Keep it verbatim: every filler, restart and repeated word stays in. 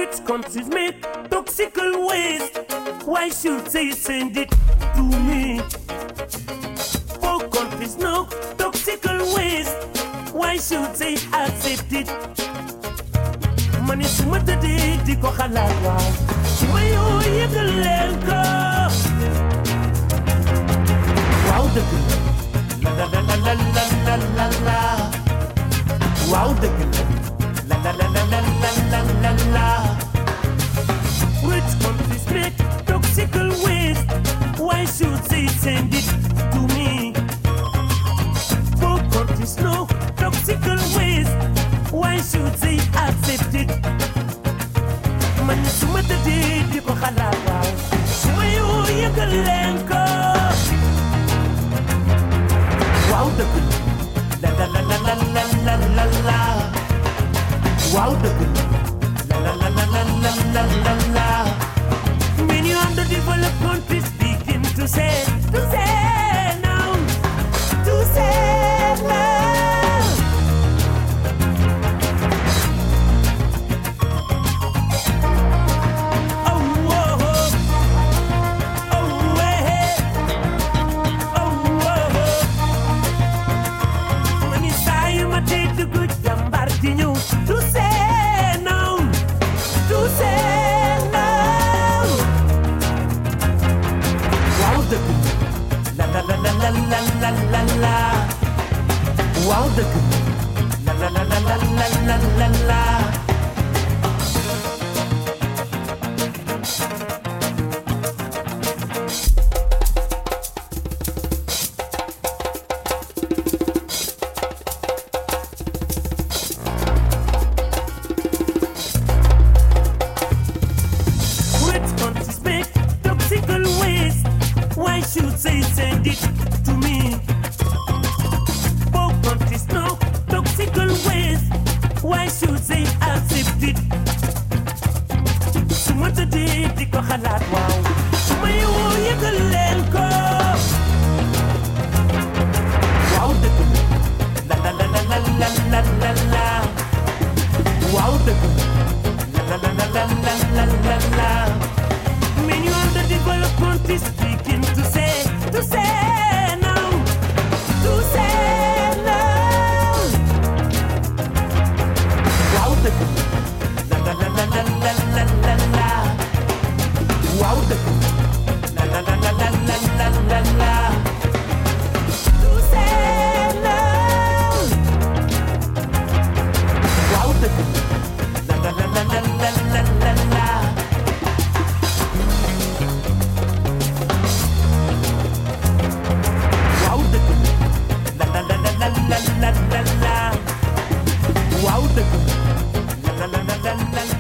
Rich countries make toxical waste. Why should they send it to me? Poor countries know toxical waste. Why should they accept it? Money sumata di di ko halawa. Mayo yagalenko. Wow the good. La la la la la la la la. Wow the good. La la la la la la la la la. Rich countries make toxical waste. Why should they send it to me? Poor countries know toxical waste. Why should they accept it? Man sumata di di ko halawa. Sumayo yagalenko. Wow the good. La la la la la la la la. Wow the good. La la la la la la la la. Many underdeveloped countries begin to say, to say now, to say now. To say no, to say no. Wow the good, la la la la la la la la la. Wow the good, la la la la la la la la la. Why should they send it to me? Poor countries know toxical waste. Why should they accept it? Sumata di di ko halat wow. Sumayo yagalenko. Wow the good. La la la la la la la la la. Wow the good. La la la la la la la la. Many underdeveloped countries begin to say, to say no, to say no. Wow the good, la la la la la la la la. Wow the good, la la la la la la la la. To say no. Wow the good, la la la la la la la la. La la la la la. Wow the good. La la la la la la.